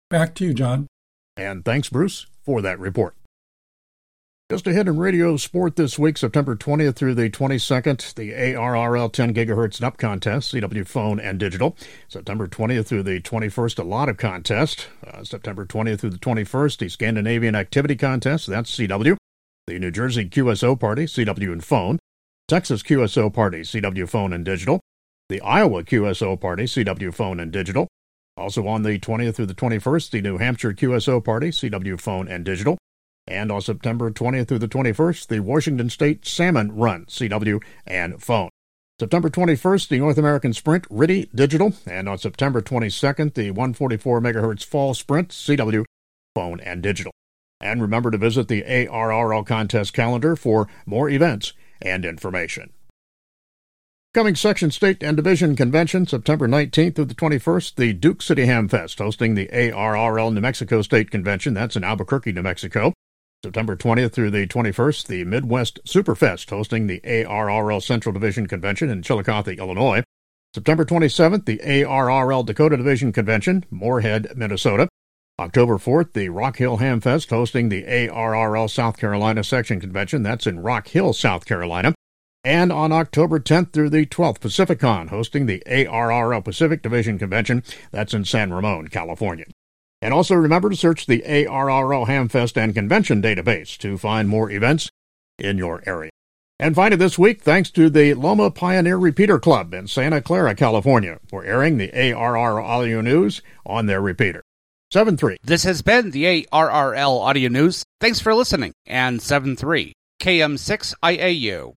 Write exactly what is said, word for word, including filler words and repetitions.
Back to you, John. And thanks, Bruce, for that report. Just ahead in radio sport this week, September twentieth through the twenty-second, the A R R L ten gigahertz N U P contest, C W phone and digital. September twentieth through the twenty-first, a lot of contest. Uh, September twentieth through the twenty-first, the Scandinavian Activity Contest, that's C W. The New Jersey Q S O Party, C W and phone. Texas Q S O Party, C W phone and digital. The Iowa Q S O Party, C W phone and digital. Also on the twentieth through the twenty-first, the New Hampshire Q S O Party, C W phone and digital. And on September twentieth through the twenty-first, the Washington State Salmon Run, C W and phone. September twenty-first, the North American Sprint, R I T I digital. And on September twenty-second, the one forty-four megahertz Fall Sprint, C W phone and digital. And remember to visit the A R R L contest calendar for more events and information. Coming Section, State, and Division Convention, September nineteenth through the twenty-first, the Duke City Ham Fest, hosting the A R R L New Mexico State Convention. That's in Albuquerque, New Mexico. September twentieth through the twenty-first, the Midwest Superfest, hosting the A R R L Central Division Convention in Chillicothe, Illinois. September twenty-seventh, the A R R L Dakota Division Convention, Moorhead, Minnesota. October fourth, the Rock Hill Ham Fest, hosting the A R R L South Carolina Section Convention. That's in Rock Hill, South Carolina. And on October tenth through the twelfth, PacificCon, hosting the A R R L Pacific Division Convention. That's in San Ramon, California. And also remember to search the A R R L Hamfest and Convention database to find more events in your area. And finally this week, thanks to the Loma Pioneer Repeater Club in Santa Clara, California, for airing the A R R L Audio News on their repeater. seven three. This has been the A R R L Audio News. Thanks for listening. And seven three, K M six I A U.